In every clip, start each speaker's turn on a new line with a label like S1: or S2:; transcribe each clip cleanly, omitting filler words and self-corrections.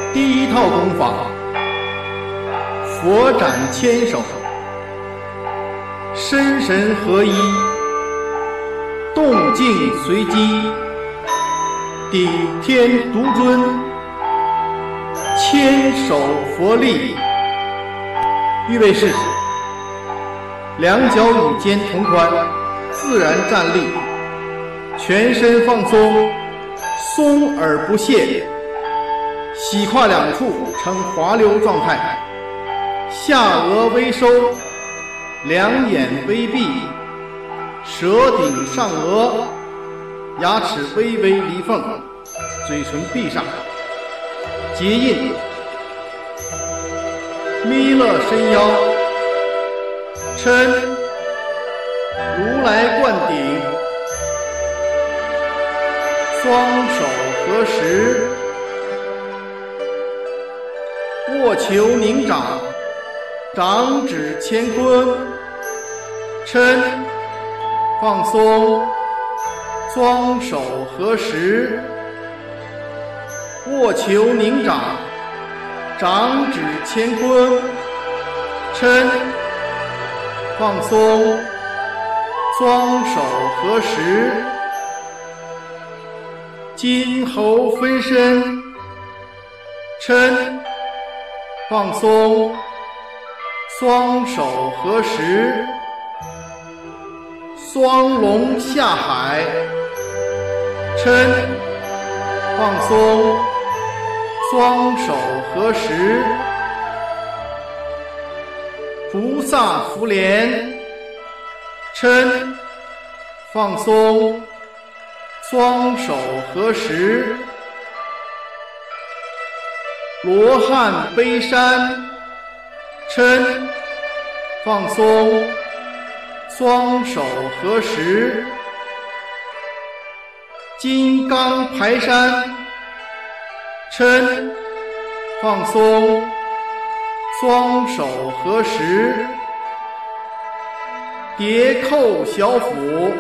S1: 第一套功法，佛展千手，身神合一，动静随机，顶天独尊，千手佛力。预备式，两脚与肩同宽，自然站立，全身放松，松而不懈，膝胯两处呈滑溜状态，下颚微收，两眼微闭，舌顶上颚，牙齿微微离缝，嘴唇闭上，结印，弥勒伸腰，嗔，如来灌顶，双手合十，握球凝掌，掌指乾坤，嗔，放松，双手合十，握球凝掌，掌指乾坤，嗔，放松，双手合十，筋喉分身，嗔，放松，双手合十，双龙下海，嗔，放松，双手合十，菩萨福莲，嗔，放松，双手合十，罗汉背山，嗔，放松，双手合十，金刚排山，嗔，放松，双手合十，叠扣小腹，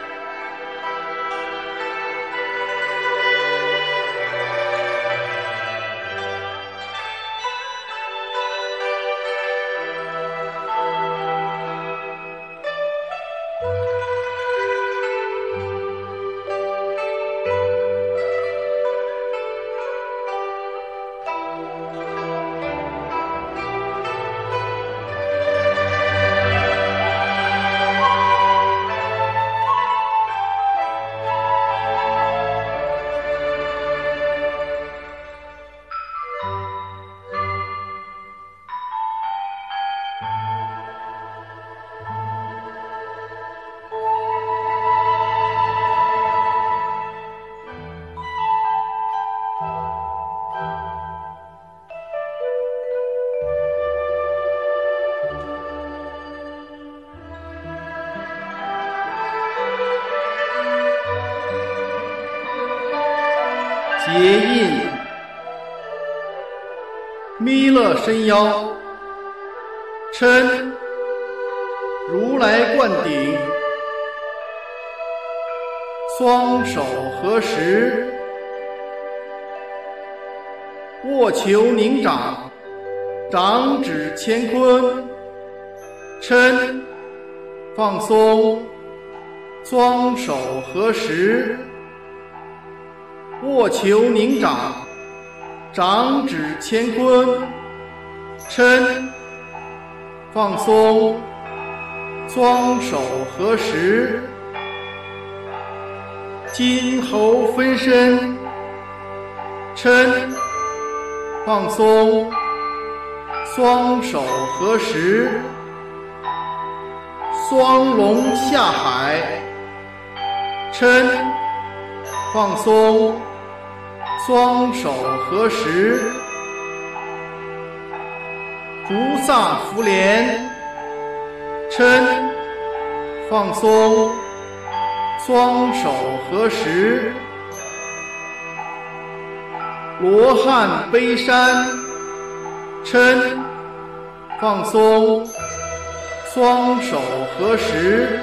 S1: 结印，弥勒伸腰，嗔，如来灌顶，双手合十，握球凝掌，掌指乾坤，嗔，放松，双手合十，握球凝掌，掌指乾坤，嗔，放松，双手合十，筋喉分身，嗔，放松，双手合十，双龙下海，嗔，放松，双手合十，菩萨福莲，嗔，放松，双手合十，罗汉背山，嗔，放松，双手合十，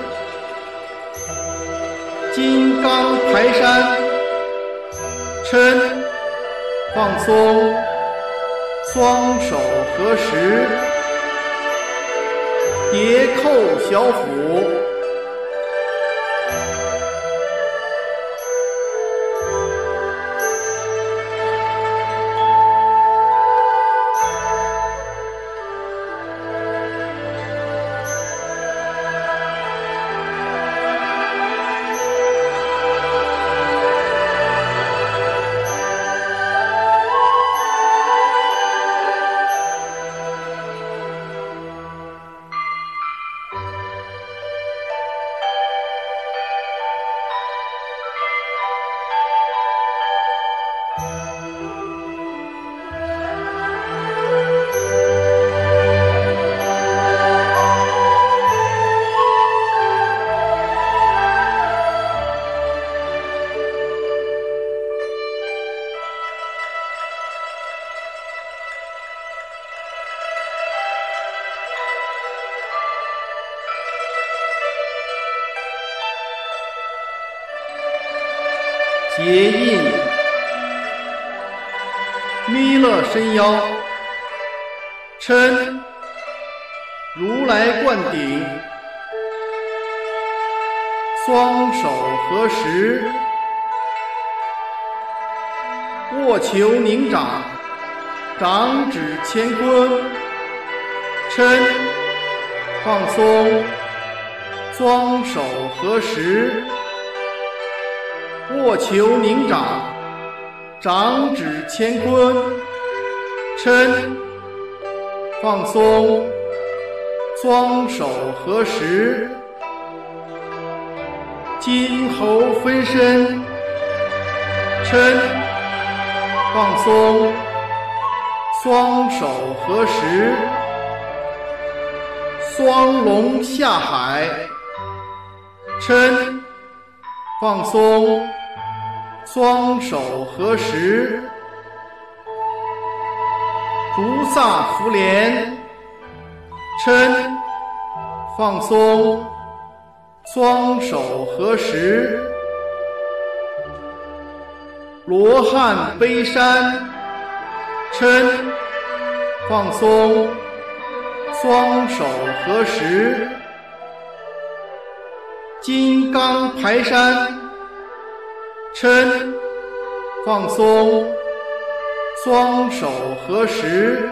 S1: 金刚排山，嗔，放松， 双手合十，叠扣小腹，结印，弥勒伸腰，嗔，如来灌顶，双手合十，握球凝掌，掌指乾坤，嗔，放松，双手合十，握球凝掌，掌指乾坤，嗔，放松，双手合十，金猴分身，嗔，放松，双手合十，双龙下海，嗔，放松，双手合十，菩萨福莲，嗔，放松，双手合十，罗汉背山，嗔，放松，双手合十，金刚排山，嗔，放松，双手合十，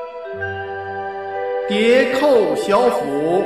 S1: 叠扣小腹，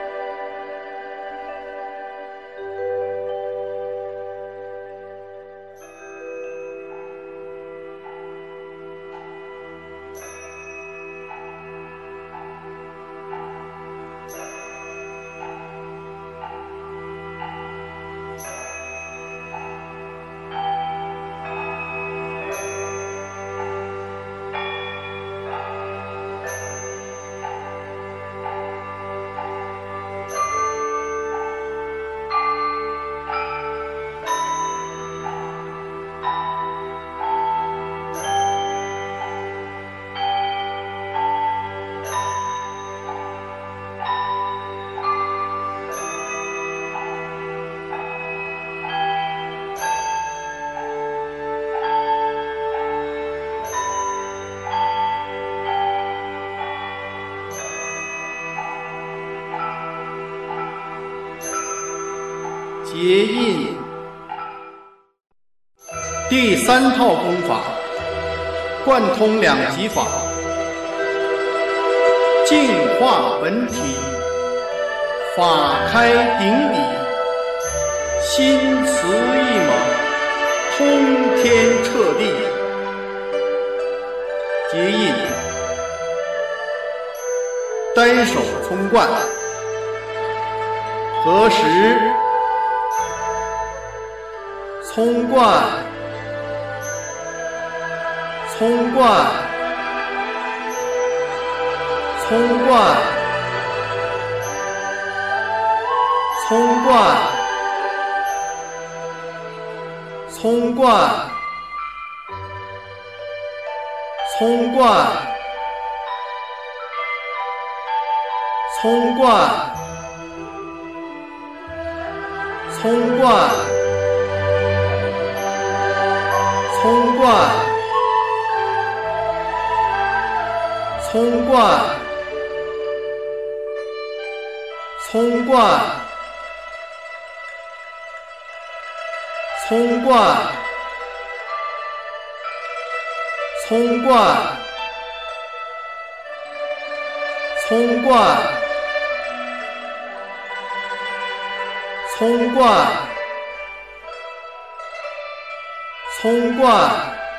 S1: 结印。第三套功法，贯通两极法，净化本体，法开顶底，心慈意猛，通天彻地。结印，单手冲冠，合十，冲冠，冲冠，冲冠，冲冠，冲冠，冲冠，冲冠，冲冠，冲冠， 葱灌，葱灌，葱灌，葱灌，葱灌，葱灌，葱灌，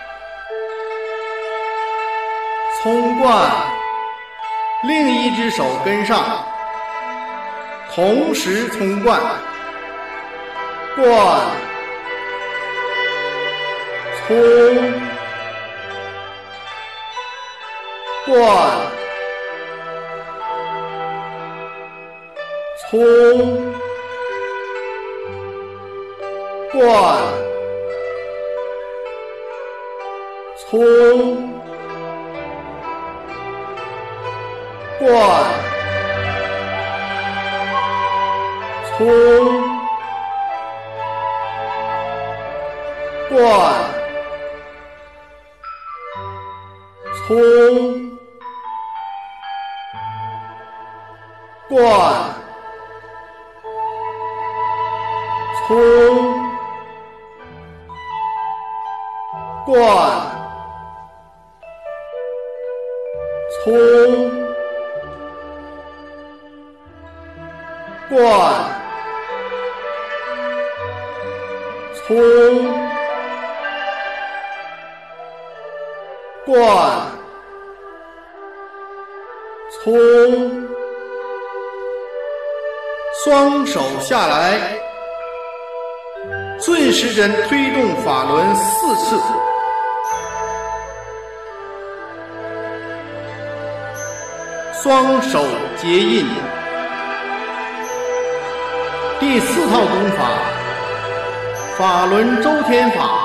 S1: 葱灌，另一只手跟上，同时葱灌，灌，葱，灌，葱，灌，葱，灌，葱，灌，葱，灌，葱，灌，葱，灌，葱，灌，葱，双手下来，顺时针推动法轮4次，双手结印。第4套功法，法轮周天法，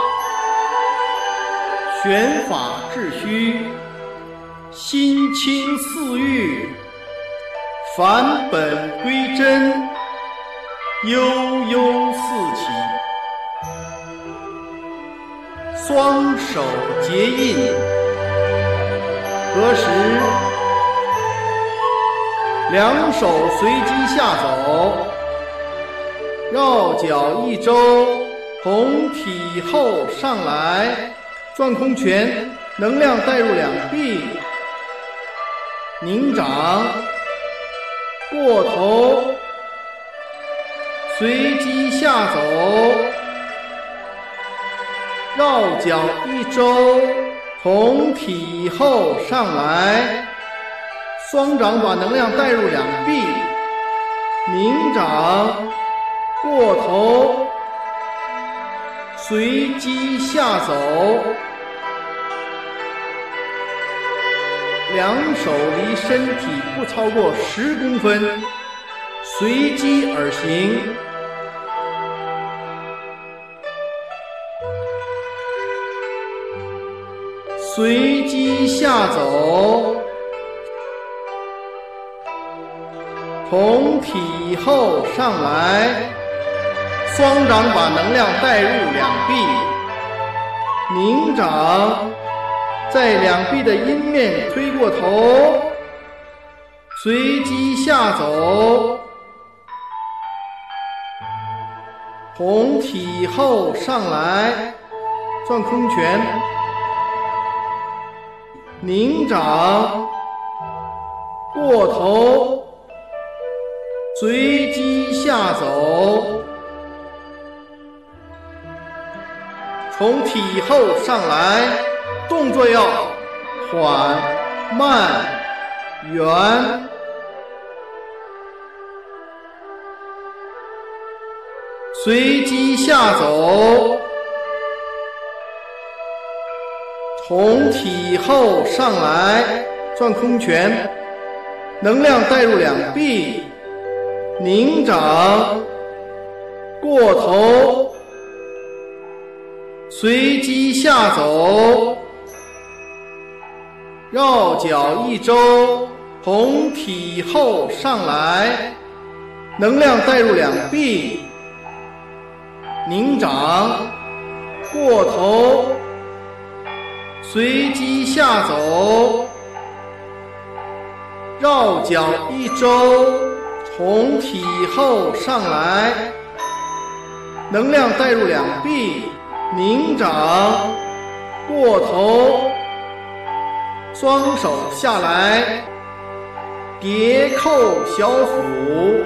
S1: 玄法至虚，心清似玉，返本归真，悠悠四起。双手结印，合十，两手随机下走，绕脚一周，从体后上来，转空拳，能量带入两臂，拧掌，过头，随机下走，绕脚一周，从体后上来，双掌把能量带入两臂，拧掌，过头，随机下走，两手离身体不超过10公分，随机而行。随机下走，从体后上来，双掌把能量带入两臂，拧掌，在两臂的阴面推过头，随机下走，从体后上来，转空拳，拧掌，过头，随机下走，从体后上来，动作要缓慢圆，随机下走，从体后上来，转空拳，能量带入两臂，拧掌，过头，随机下走，绕脚一周，从体后上来，能量带入两臂，拧掌，过头，随机下走， 绕脚一周，从体后上来，能量带入两臂，拧掌，过头，双手下来，叠扣小腹。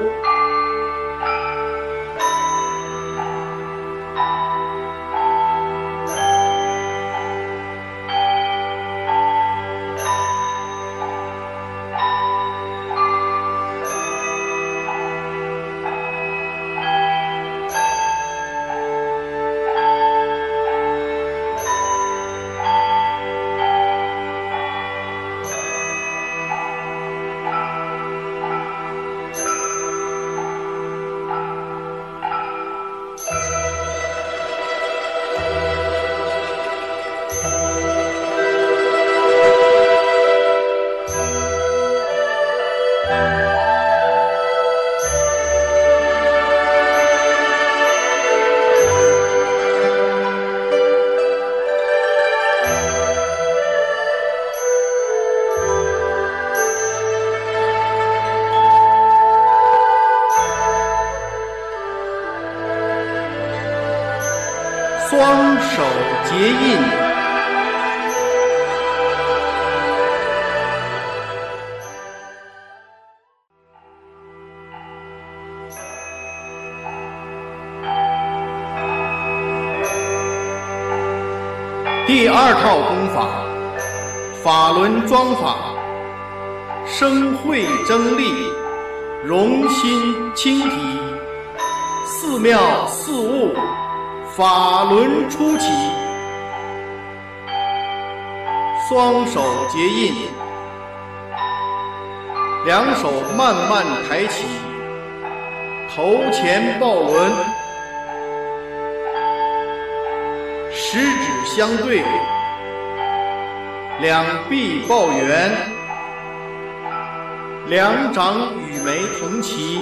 S1: 双手结印，第二套功法，法轮桩法，生慧增力，容心清体，四妙四物，法轮初起。双手结印，两手慢慢抬起，头前抱轮，食指相对，两臂抱圆，两掌与眉同齐。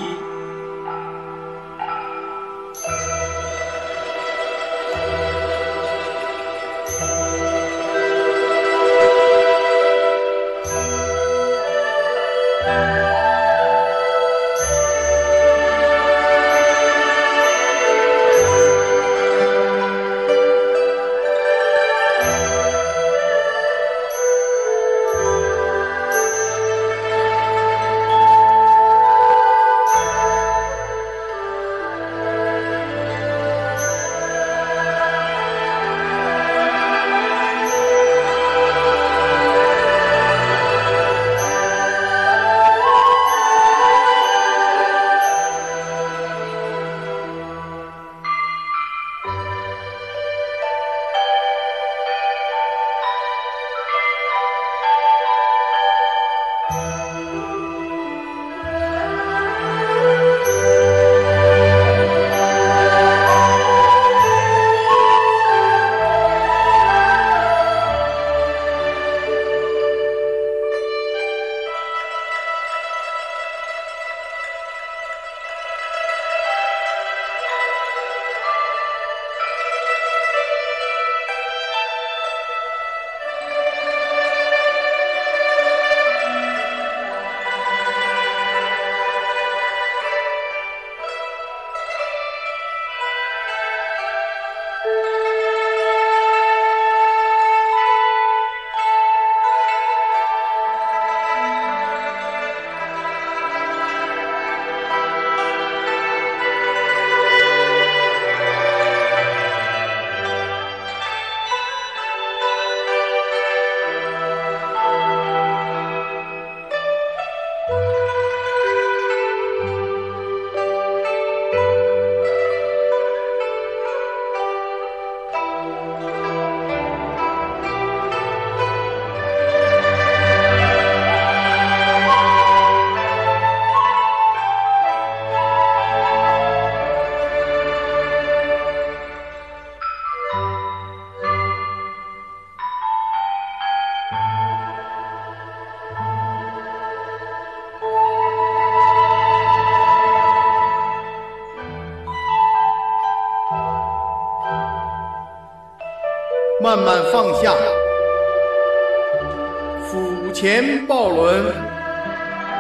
S1: 慢慢放下，腹前抱轮，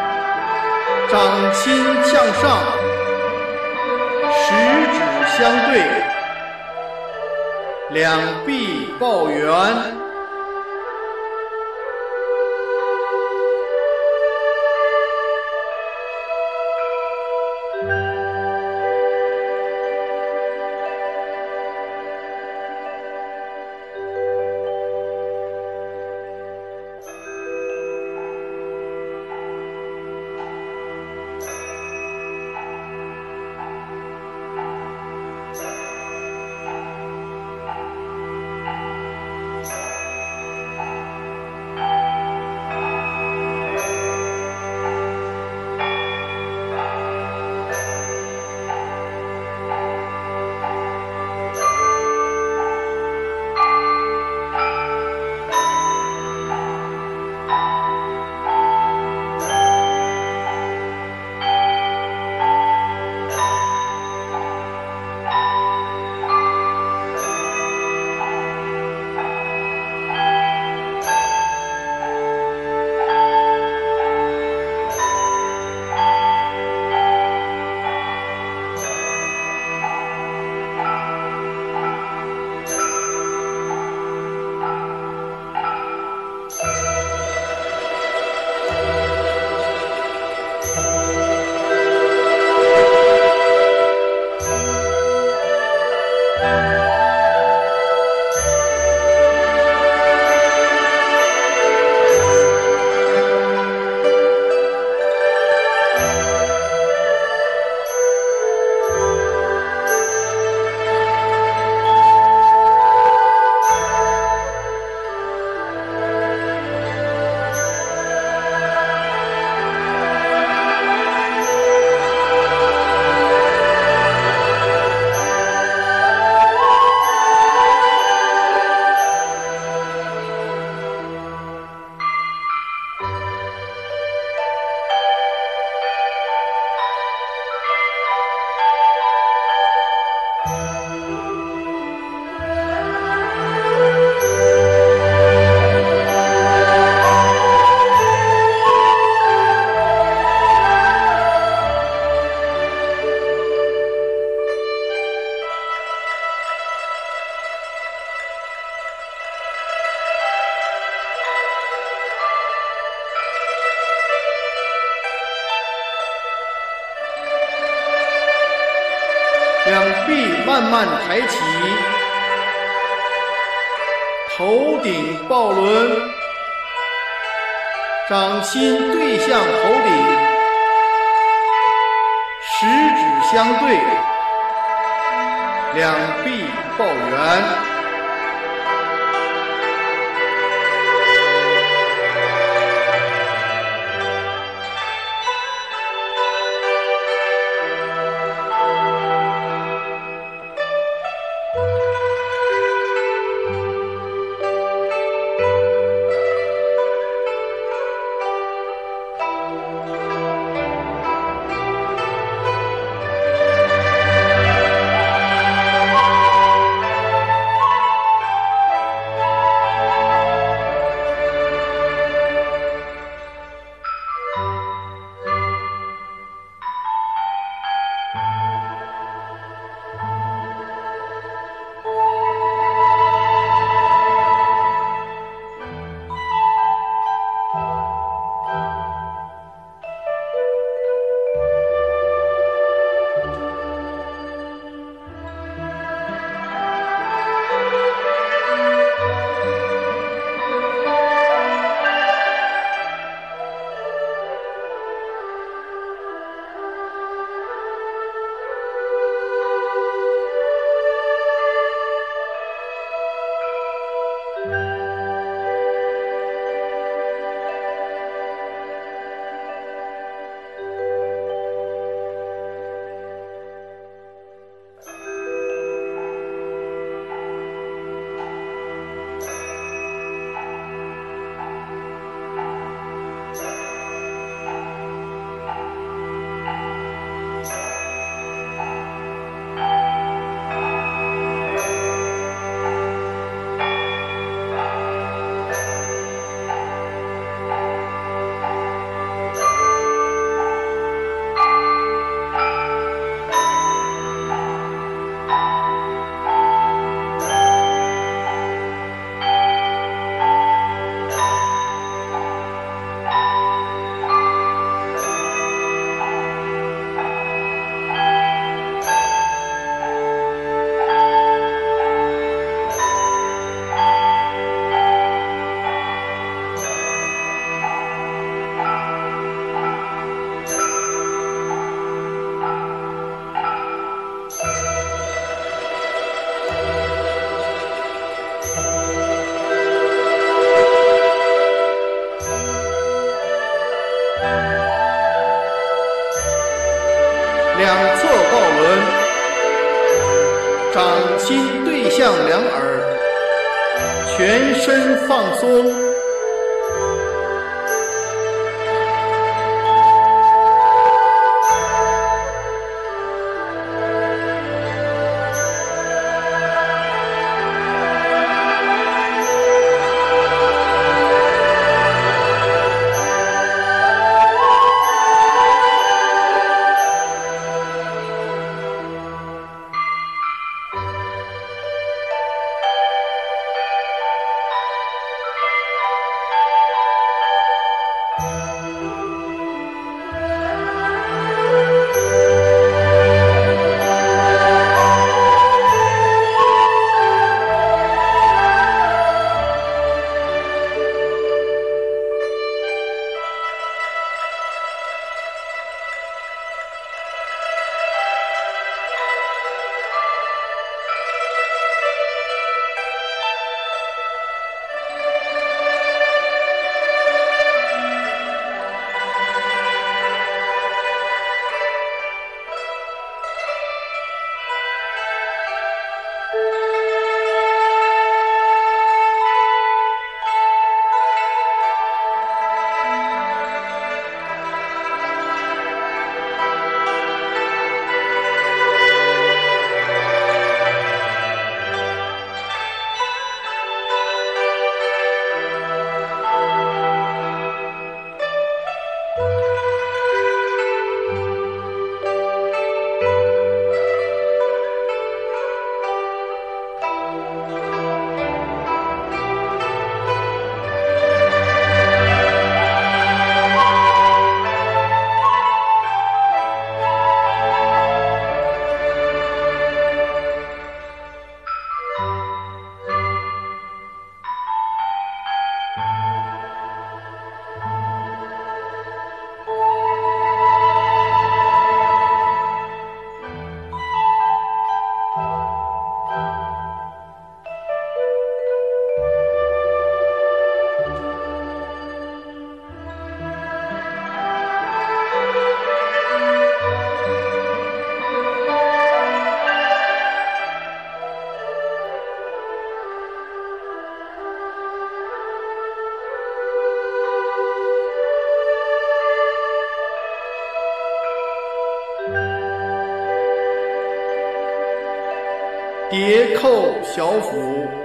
S1: 掌心向上，食指相对，两臂抱圆。两臂慢慢抬起，头顶抱轮，掌心对向头顶，食指相对，两臂抱圆。 向两耳，全身放松。叠扣小腹。